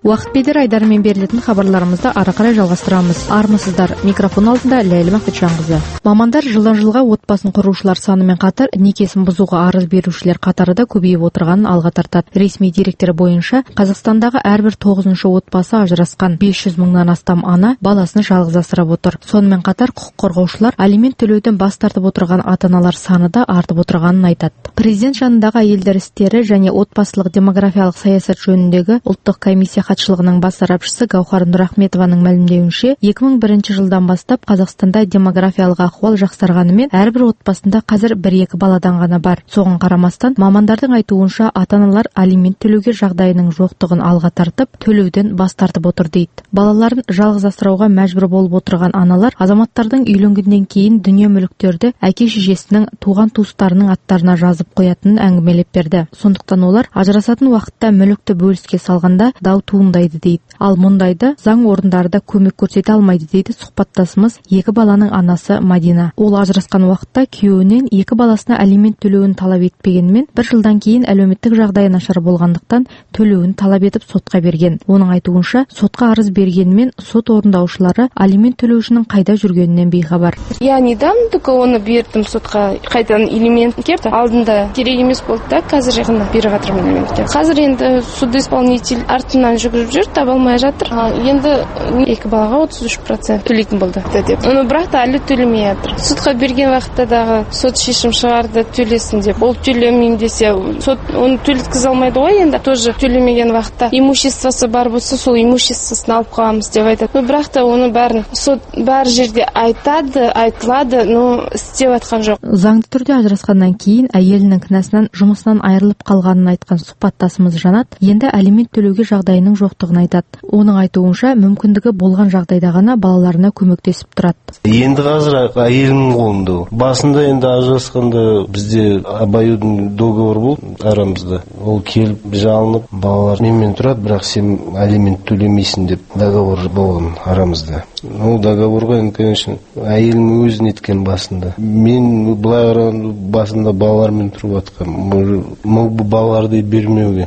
Уақыт бедер айдарымен берілетін хабарларымызды ары қарай жалғастырамыз. Армысыздар. Микрофон алдында Ләйлі Мақсатжанқызы. Мамандар жылдан жылға отбасын құрушылар санымен қатар некесін бұзуға арыз берушілер қатары да көбейіп отырғанын алға тартады. Ресми деректер бойынша Қазақстандағы әрбір 9-шы отбасы ажырасқан. 500 мыңнан астам ана баласын жалғыз асырап отыр. Сонымен қатар құқық қорғаушылар алимент төлеуден бас тартып отырған ата-аналар саны да артып отырғанын айтады. Президент жанындағы әйелдер істері және отбасылық демографиялық саясат жөніндегі ұлттық комиссия хатшылығының бас сарапшысы Гаухар Нұрахметованың мәлімдеуінше, 2001 жылдан бастап Қазақстанда демографиялық ахуал жақсарғанымен, әрбір отбасында қазір 1-2 баладан ғана бар. Соған қарамастан, мамандардың айтуынша ата-аналар алимент төлеуге жағдайының жоқтығын алға тартып, төлеуден бас тартып отыр дейді. Балаларын жалғыз асырауға мәжбүр болып отырған аналар азаматтардың үйленгеннен кейін дүние мүліктерді әке-шешесінің, туған-туыстарының аттарына жазып қоятынын әңгімелеп берді. Сондықтан олар ажырасатын уақытта мүлікті бөліске салғанда дау туындайды дейді. Ал мұндайды заң орындары да көмек көрсете алмайды дейді сұхбаттасымыз 2 баланың анасы Мадина. Ол ажырасқан уақытта күйеуінен 2 баласына алимент төлеуін талап етпегенмен, 1 жылдан кейін әлеуметтік жағдайы нашар болғандықтан төлеуін талап етіп сотқа берген. Оның айтуынша, сотқа арыз бергенмен сот орындаушылары алимент төлеушінің қайда жүргенінен бейхабар. Я недавно только оны бердім сотқа, қайдан алимент кеп, алдында керек емес болды да, қазір ғана беріп жатырмын алиментке. Қазір енді судоисполнитель артынан жүгіріп жүр, таба алмай жатыр. Енді 2 балаға 33% төлейтін болды деп. Оны бірақ та әлі төлемей жатыр. Сотқа берген уақытта дағы сот шешім шығарды, төлесін деп. Ол төлемеймін десе, сот оны төлеткізе алмайды ғой, енді тоже төлемеген уақытта имуществосы бар болса, сол имуществосын алып қаламыз деп айтады. Бірақ та оны бәрін сот бар жерде айтады, айтылады, но істеп жатқан жоқ. Заңды түрде ажырасқаннан кейін әйелінің кінәсінен жұмысынан айырылып қалғанын айтқан сұхбаттасымыз Жанат енді алимент төлеуге жағдайының жоқтығын айтады. Оның айтуынша, мүмкіндігі болған жағдайда ғана балаларына көмектесіп тұрады. Енді қазір әйелімнің қолында. Басында енді ажырасқанда бізде обоюдный договор болды арамызда. Ол келіп жалынып, балалар менімен тұрады, бірақ сен алимент төлемейсің деп договор болған арамызда. Ол договорға, конечно, әйелім өзі неткен басында. Мен былай басында балалармен тұрып атқам. Бұл балаларды бермеуге.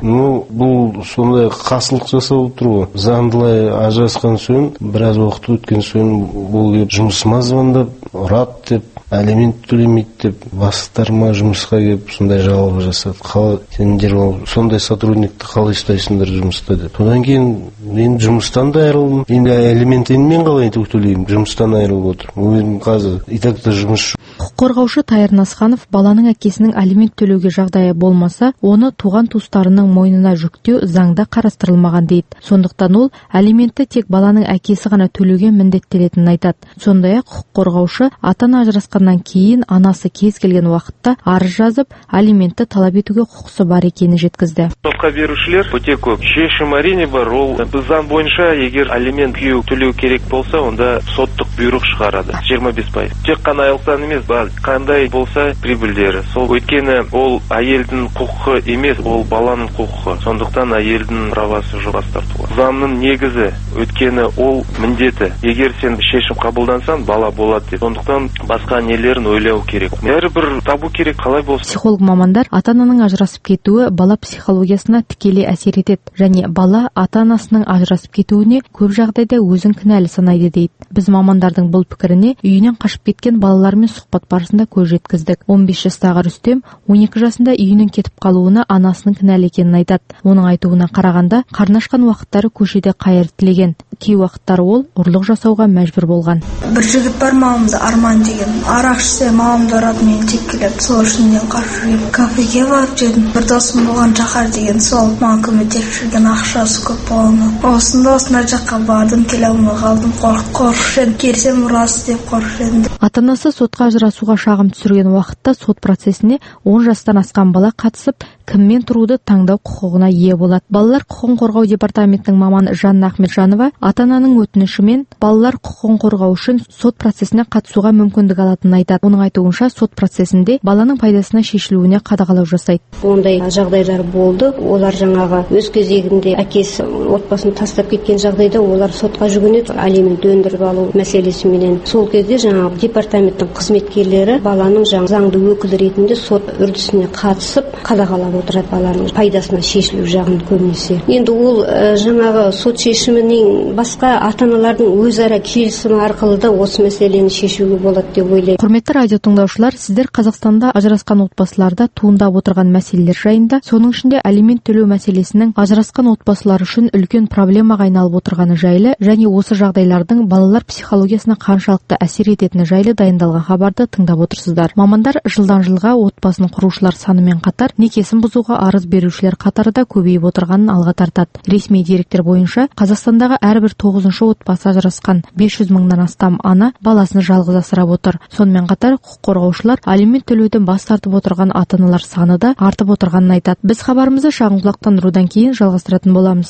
Бұл сондай қасылық жасау тұру. Заңдылай ажырасқан соң, біраз уақыт өткен соң, бұл жұмысыма звондап, ұрат деп, алимент төлемейді деп, бастықтарыма жұмысқа келіп, сондай жауап жасады. Қалай сендер сондай сотрудникті қалай ұстайсыңдар жұмыста деп. Содан кейін мен жұмыстан да айырылдым. Енді алиментін мен қалай төлеймін, жұмыстан айырылып отыр. Өзім қазір итакта жұмыс. Құқық қорғаушы Тайыр Насханов баланың әкесінің алимент төлеуге жағдайы болмаса, оны туған-туыстарының мойнына жүктеу заңда қарастырылмаған дейді. Сондықтан ол алиментті тек баланың әкесі ғана төлеуге міндеттелетінін айтады. Сондай-ақ құқық қорғаушы ата-ана ажырасқаннан кейін анасы кез келген уақытта арыз жазып, алиментті талап етуге құқысы бар екенін жеткізді. Сотқа берушілер өте көп. Шешім әрине бар. Ол заң бойынша егер алимент төлеу керек болса, онда соттық бұйрық шығарады. 25%. Тек қана айлықтан емес, қандай болса прибыльдері. Сол өйткені ол әйелдің құқығы емес, ол баланың құқығы. Сондықтан әйелдің правасы жоқ бас тартуға. Заңның негізі, өйткені ол міндеті. Егер сен шешім қабылдансаң, бала болады деп. Сондықтан басқа нелерін ойлау керек. Бәрібір табу керек, қалай болсын. Психолог мамандар ата-ананың ажырасып кетуі бала психологиясына тікелей әсер етеді, және бала ата-анасының ажырасып кетуіне көп жағдайда өзін кінәлі санайды дейді. Біз мамандардың бұл пікіріне үйінен қашып кеткен балалармен сұхбат барысында көз жеткіздік. 15 жастағы Рүстем 12 жасында үйінен кетіп қалуына анасының кінәлі екенін айтады. Оның айтуына қарағанда, қарны ашқан уақыттары көшеде қайыр тілеген. Кей уақыттары ол ұрлық жасауға мәжбүр болған. Бір жігіт бар мамамда, Арман деген. Арақ ішсе мамамды ұрады, мені тепкілеп, сол ішінен қашып жүріп, кафеге барып жедім. Бір досым болған Жахар деген, сол маған көмектесіп жүрген, ақшасы көп болған. Осында жаққа бардым, келе алмай қалдым, қорқып келсем ұрасы деп қорқып. Ата-анасы сотқа ажырасуға шағым түсірген уақытта сот процесіне 10 жастан асқан бала қатысып, кіммен тұруды таңдау құқығына ие болады. Балалар құқығын қорғау департаментінің маманы Жанна Ахметжанова ата-ананың өтінішімен балалар құқығын қорғау үшін сот процесіне қатысуға мүмкіндік алатынын айтады. Оның айтуынша, сот процесінде баланың пайдасына шешілуіне қадағалау жасайды. Ондай жағдайлар болды. Олар жаңағы өз кезегінде әкесі отбасын тастап кеткен жағдайда олар сотқа жүгінеді, алимент өндіріп алу мәселесіменен. Сол кезде жаңағы департаменттің қызметкерлері баланың заңды өкілі ретінде сот үрдісіне қатысып қадағалап отырады, баланың пайдасына шешілу жағын көбінесе. Енді ол жаңағы сот шешімінің басқа ата-аналардың өзара келісімі арқылы да осы мәселені шешуге болады деп ойлаймын. Құрметті радио тыңдаушылар, сіздер Қазақстанда ажырасқан отбасыларда туындап отырған мәселелер жайында, соның ішінде алимент төлеу мәселесінің ажырасқан отбасылар үшін үлкен проблемаға айналып отырғаны жайлы және осы жағдайлардың балалар психологиясына қаншалықты әсер ететіні жайлы дайындалған хабарды тыңдап отырсыздар. Мамандар жылдан жылға отбасын құрушылар санымен қатар некесін бұзуға арыз берушілер қатары да көбейіп отырғанын алға тартады. Ресми деректер бойынша Қазақстандағы әрбір 9-шы отбасы ажырасқан 500 мыңнан астам ана баласын жалғыз асырап отыр. Сонымен қатар құқық қорғаушылар алимент төлеуден бас тартып отырған ата-аналар саны да артып отырғанын айтады. Біз хабарымызды шағынқұлақтандырудан кейін жалғастыратын боламыз.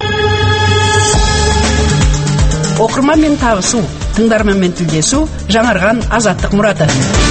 Оқырманмен табысу, тыңдарманмен тілдесу, жаңарған азаттық мұраты.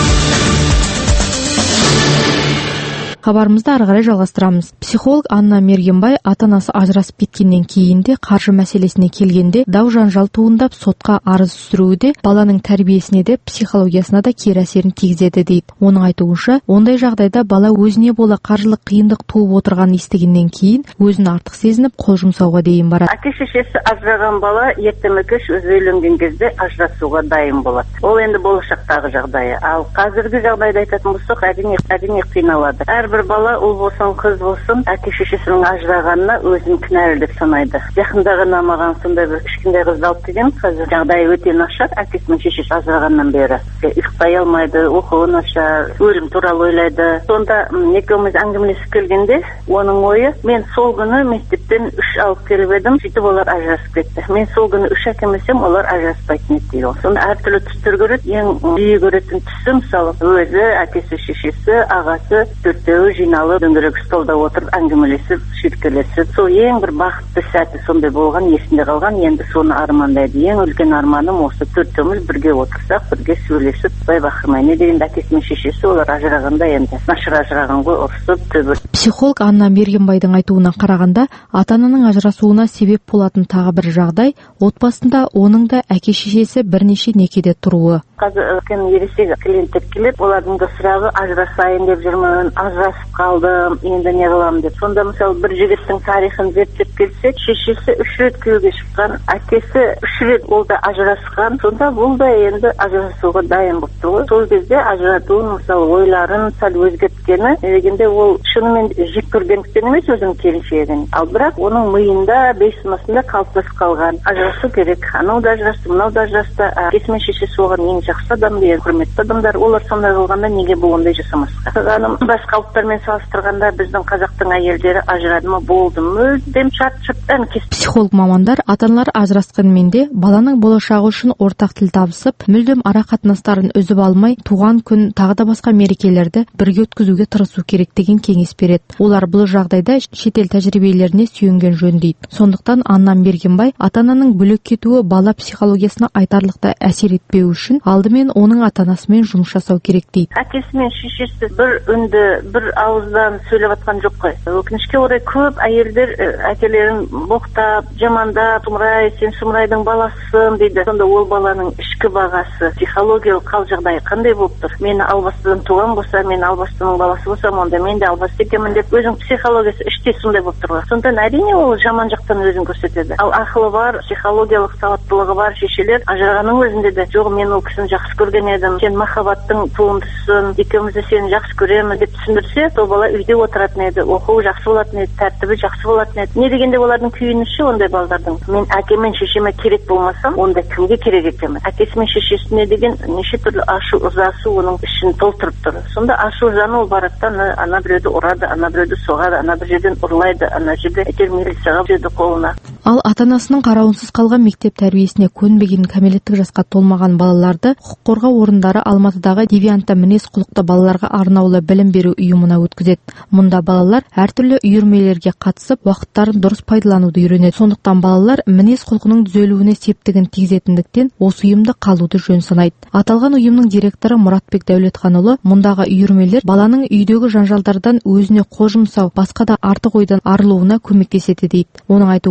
Хабарымызды ары қарай жалғастырамыз. Психолог Анна Мергенбай ата-анасы ажырасып кеткеннен кейін де қаржы мәселесіне келгенде дау жанжал туындап сотқа арыз түсіруі де баланың тәрбиесіне де психологиясына да кері әсерін тигізеді дейді. Оның айтуынша, ондай жағдайда бала өзіне бола қаржылық қиындық туып отырғанын естігеннен кейін өзін артық сезініп қол жұмсауға дейін барады. Әке-шешесі ажыраған бала ертең-кеш өзі үйленген кезде ажырасуға дайын болады. Ол енді болашақтағы жағдайы. Ал қазіргі жағдайды айтатын болсақ, әрине қиналады. Бір бала, ұл болсын, қыз болсын, әке-шешесінің ажырағанына өзін кінәлі деп санайды. Жақында ғана маған сондай бір кішкентай қызды алып келген, қазір жағдайы өте нашар, әкесі мен шешесі ажырағаннан бері. Ұйықтай алмайды, оқуы нашар, өлім туралы ойлайды. Сонда екеуміз әңгімелесіп келгенде, оның ойы, мен сол күні мектептен 3 алып келіп едім, сөйтіп олар ажырасып кетті. Мен сол күні 3 әкелмесем, олар ажыраспайтын еді дейді. Сонда әртүрлі түстер көреді, ең жиі көретін түсі, мысалы, өзі, әкесі, шешесі, ағасы, төртеу жиналып дөңгелек столда отырып әңгімелесіп, шүйіркелесіп, сол ең бір бақытты сәті сондай болған, есінде қалған, енді соны армандайды. Ең үлкен арманым осы, төртеуміз бірге отырсақ, бірге сөйлесіп, бай бақырмай. Не дегенде әкесі мен шешесі олар ажырағанда енді нашар ажыраған ғой, ұрысып, төбір. Психолог Анна Мергенбайдың айтуына қарағанда, ата-ананың ажырасуына себеп болатын тағы бір жағдай, отбасында оның да әке-шешесі бірнеше некеде тұруы. Қазір ересек клиенттер келіп, олардың да сұрағы ажырасайын деп жүрмін, ажырасып қалдым, енді не қыламын деп. Сонда мысалы бір жігіттің тарихын зерттеп келсек, шешесі 3 рет күйеуге шыққан, әкесі 3 рет ол да ажырасқан. Сонда бұл да енді ажырасуға дайын болып тұр ғой. Сол кезде ажыратуын мысалы ойларын сәл өзгерткені, дегенде ол шынымен жек көргендіктен емес өзінің келіншегін. Ал бірақ оның миында, бейсанасында қалыптасып қалған. Ажырасу керек. Анау да ажырасты, мынау да ажырасты. Әкесі мен шешесі оған ең жақсы адам, құрметті адамдар. Олар сондай қылғанда неге бұл ондай жасамасқа? Басқа ұлттармен салыстырғанда біздің қазақтың әйелдері ажырады ма, болды, мүлдем шарт-шұрттан кес. Психолог мамандар ата-аналар ажырасқанмен де баланың болашағы үшін ортақ тіл табысып, мүлдем ара қатынастарын үзіп алмай, туған күн, тағы да басқа мерекелерді бірге өткізуге тырысу керек деген кеңес береді. Олар бұл жағдайда шетел тәжірибелеріне сүйенген жөн дейді. Сондықтан Анна Мергенбай ата-ананың бөлек кетуі бала психологиясына айтарлықтай әсер етпеу үшін алдымен оның ата-анасымен жұмыс жасау керек дейді. Әкесі мен шешесі бір үнді, бір ауыздан сөйлеп атқан жоқ қой. Өкінішке орай көп әйелдер әкелерін боқтап, жамандап, сұмырай, сен сұмырайдың баласысың дейді. Сонда ол баланың ішкі бағасы, психологиялық қал жағдайы қандай болып тұр? Мені албастыдан туған болса, мен албастының баласы болсам, онда мен де албасты екенмін деп өзінің психологиясы іште сондай болып тұр. Сондықтан әрине ол жаман жақтан өзін көрсетеді. Ал ақылы бар, психологиялық сауаттылығы бар шешелер ажырағанның өзінде де жоқ, мен ол кісіні жақсы көрген едім, сен махаббаттың туындысың, екеумізді сені жақсы көремін деп түсіндірсе, сол бала үйде отыратын еді, оқуы жақсы болатын еді, тәртібі жақсы болатын еді. Не дегенде олардың күйініші ондай балдардың. Мен әкемен шешеме керек болмасам, онда кімге керек екенмін? Әкесі мен шешесіне деген неше түрлі ашу ызасы оның ішін толтырып тұр. Сонда ашу ызаны ол бараттан ана біреуді ұрады, ана біреуді соғады, ана бір жерден ұрлайды, ана жерде әйтеуір милицияға береді қолына. Ал ата-анасының қарауынсыз қалған мектеп тәрбиесіне көнбеген кәмелеттік жасқа толмаған балаларды құқық қорғау орындары Алматыдағы девиантты мінез құлықты балаларға арнаулы білім беру ұйымына өткізеді. Мұнда балалар әртүрлі үйірмелерге қатысып, уақыттарын дұрыс пайдалануды үйренеді. Сондықтан балалар мінез құлқының түзелуіне септігін тигізетіндіктен осы ұйымда қалуды жөн санайды. Аталған ұйымның директоры Мұратбек Дәулетханұлы, мұндағы үйірмелер баланың үйдегі жанжалдардан өзіне қол жұмсау, басқа да артық ойдан арылуына көмектеседі дейді. Оның айтуынша,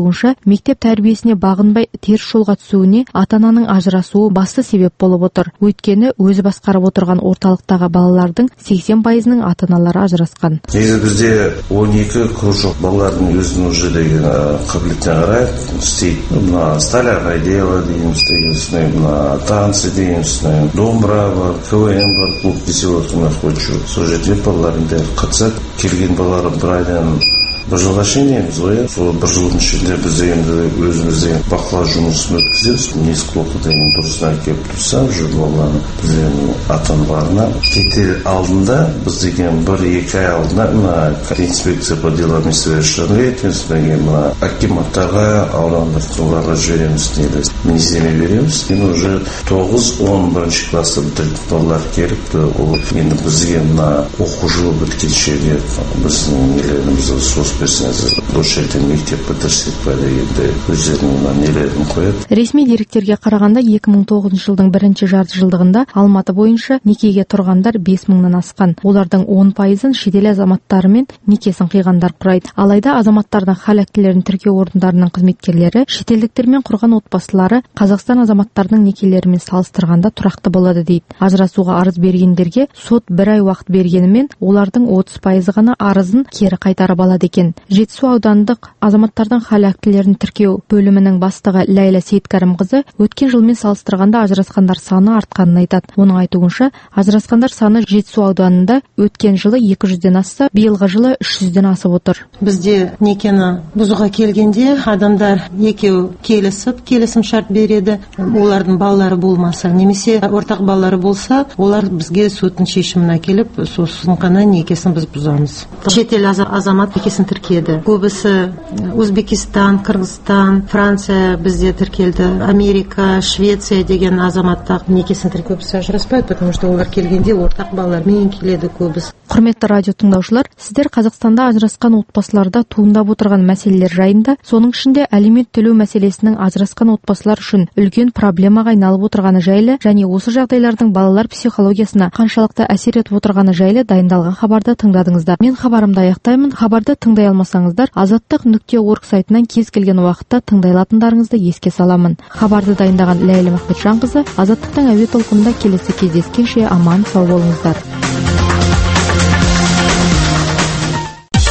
мектеп тәрбиесіне бағынбай теріс жолға түсуіне ата-ананың ажырасуы басты себеп болып отыр. Өйткені өзі басқарып отырған орталықтағы балалардың 80%-ның ата-аналары ажырасқан. Негізі бізде 12 кружок балалардың өзінің уже деген қабілетіне қарай істейді. Мына столярное дело дейміз, мына танцы дейміз, домбыра бар, КВМ бар, клуб веселых находчу. Сол жерде балаларында қатысады. Келген балалар бір айдан бір жылға шейінеміз ғой. Сол бір жылдың ішінде біз енді өзімізде бақылау жұмысын өткіземіз. Мінез құлқы деген дұрысына келіп тұрса, жүр балаларны біз енді ата-аналарына кетер алдында біз деген 1-2 ай алдында мына инспекция по делам несовершеннолетних деген мына акиматтарға, аудандық соларға жібереміз дейді. Мінездеме береміз. Енді уже 9-11 класты бітірген балалар келіп, ол енді бізге мына оқу жылы біткенше біздің нелерімізді сос берсеңіз, дұрыс жерден мектеп бітірсек па дегенде өздерінің нелерін қояды. Ресми деректерге қарағанда 2009 жылдың бірінші жартыжылдығында Алматы бойынша некеге тұрғандар 5000-нан асқан. Олардың 10%-ын шетел азаматтары мен некесін қиғандар құрайды. Алайда азаматтардың хал актілерін тіркеу орындарының қызметкерлері шетелдіктермен құрған отбасылары Қазақстан азаматтарының некелерімен салыстырғанда тұрақты болады дейді. Ажырасуға арыз бергендерге сот 1 ай уақыт бергенімен олардың 30% ғана арызын кері қайтарып алады екен. Жетісу аудандық азаматтардың хал актілерін тіркеу бөлімінің бастығы Ләйла Сейіткәрімқызы өткен жылмен салыстырғанда ажырасқандар саны артқанын айтады. Оның айтуынша, ажырасқандар саны Жетісу ауданында өткен жылы 200-ден асса, биылғы жылы 300-ден асып отыр. Бізде некені бұзуға келгенде адамдар екеу келісіп, келісім шарт береді. Олардың балалары болмаса, немесе ортақ балалары болса, олар бізге соттың шешімін әкеліп, сосын ғана некесін біз бұзамыз. Шетел азамат некесін тіркеді. Көбісі Өзбекистан, Қырғызстан, Франция бізде тіркелді. Америка, Швеция деген азаматтар некесін тіркеу көбісі ажыраспайды, потому что олар келгенде ортақ балалармен келеді көбісі. Құрметті радио тыңдаушылар, сіздер Қазақстанда ажырасқан отбасыларда туындап отырған мәселелер жайында, соның ішінде алимент төлеу мәселесінің ажырасқан отбасылар үшін үлкен проблемаға айналып отырғаны жайлы және осы жағдайлардың балалар психологиясына қаншалықты әсер етіп отырғаны жайлы дайындалған хабарды тыңдадыңыздар. Мен хабарымды аяқтаймын. Хабарды тыңдай алмасаңыздар, azаттық.org сайтынан кез келген уақытта тыңдай алатындарыңызды еске саламын. Хабарды дайындаған Ләйлі Махметжанқызы. Азаттықтың әуе толқынында келесі кездескенше аман сау болыңыздар.